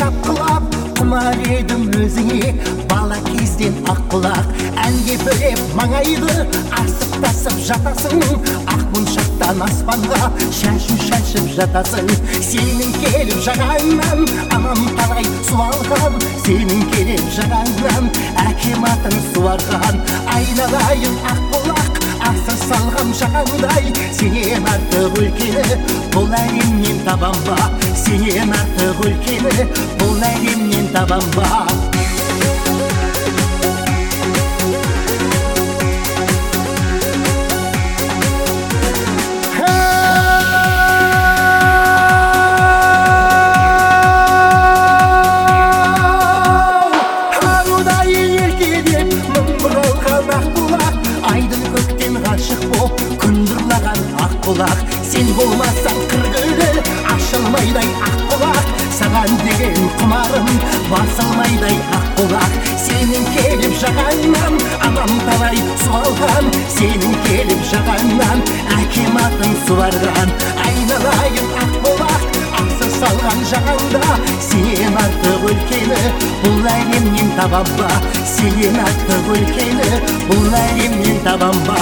шапқылап құмар едім өзіңе бала кезден ақ құлақ әнге бөлеп маңайды асып тасып жатасың ақ моншақтан аспанға шашын шашып жатасың сенің келіп жағаңнан анам талай суалған сенің келіп жағаңнан әкем атын суарған айналайын ақ бұлақ асыр салған жағаңдай сенен артық өлкені бұл әлемнен табам ба сенен артық өлкені бұл әлемнен табам ба Құлақ сен болмасаң қыргүлі ашылмайдай ақ құлақ саған деген құмарым басылмайдай ақ құлақ сенің келіп жағаңнан анам талай суалған сенің келіп жағаңнан әкем атын суарған айналайын ақ құлақ асыр салған жағаңда сенен артық өлкені бұл әлемнен табам ба сенен артық өлкені бұл әлемнен табам ба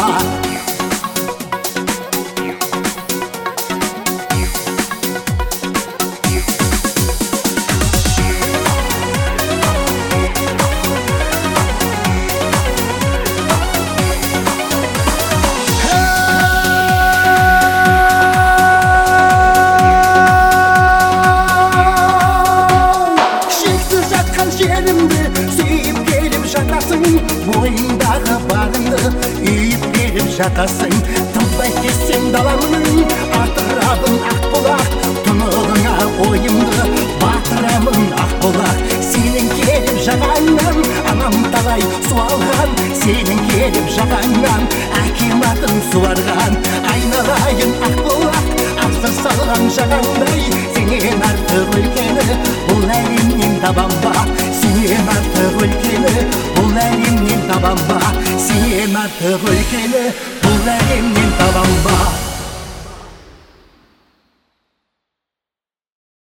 бойыңдағы барыңды үйіп беріп жатасың тыңдай кессем даламның атырабын ақ бұлақ тұнығыңа ойымды батырамын ақ бұлақ сенің келіп жағаңнан анам талай суалған сенің келіп жағаңнан әкем атын суарған айналайын ақ бұлақ асыр салған жағаңдай сенен артық өлкені бұл әлемнен табам ба сенен артық өлкені бұл әлемнен табам ба сенен артық өлкені бұл әлемнен табам ба